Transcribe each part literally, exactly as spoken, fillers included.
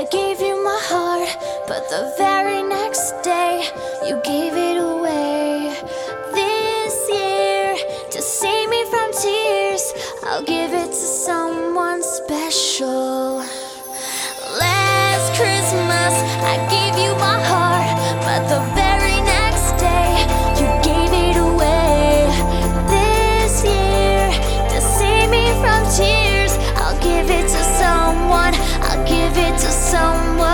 I gave you my heart, but the very next day you gave it away. This year, to save me from tears, I'll give it to someone special. Last Christmas, I gave you my heart, but the very next day you gave it away. This year, to save me from tears, I'll give it to someone. I'll give it to someone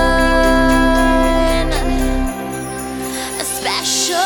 special.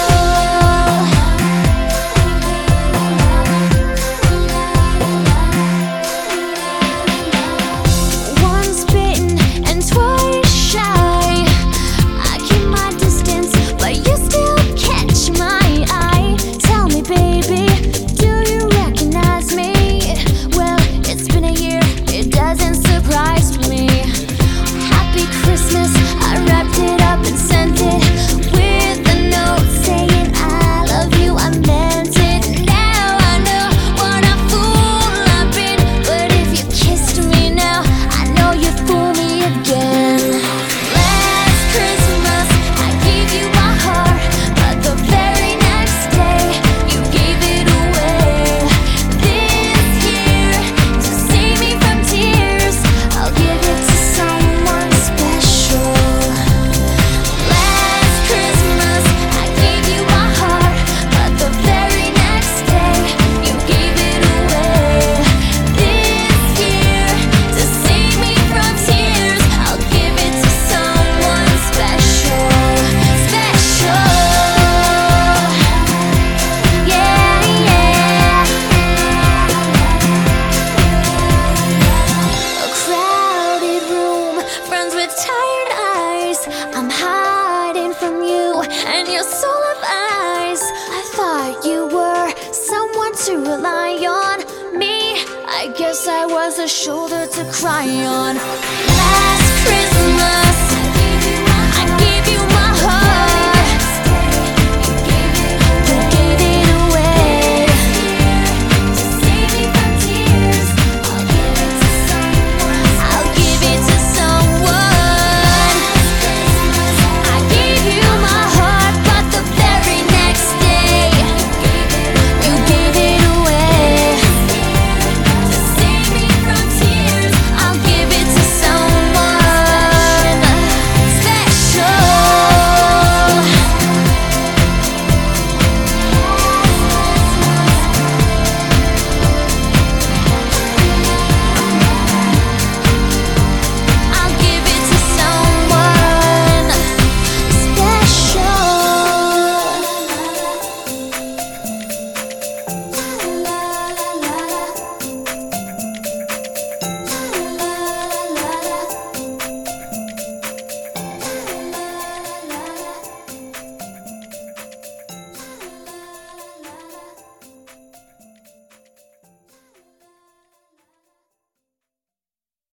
Once bitten and twice shy, I keep my distance, but you still catch my eye. Tell me, baby, do you recognize me? Well, it's been a year, it doesn't surprise me. Happy Christmas, I wrapped it up and sent it with a note saying I love you, I meant it. Now I know what a fool I've been, but if you kissed me now, I know you'd fool me again. Last Christmas, I gave you my heart, but the very next day you gave it away. This year, to save me from tears, I'll give it to someone special. Last Christmas, I gave you my heart, but the very next day you gave it away. This year, to save me from tears, I'll give it to someone special. Special. Yeah, yeah. A crowded room, friends with tired eyes. I'm hiding from you and your soul of eyes. I thought you were someone to rely on. Me, I guess I was a shoulder to cry on. Last Christmas.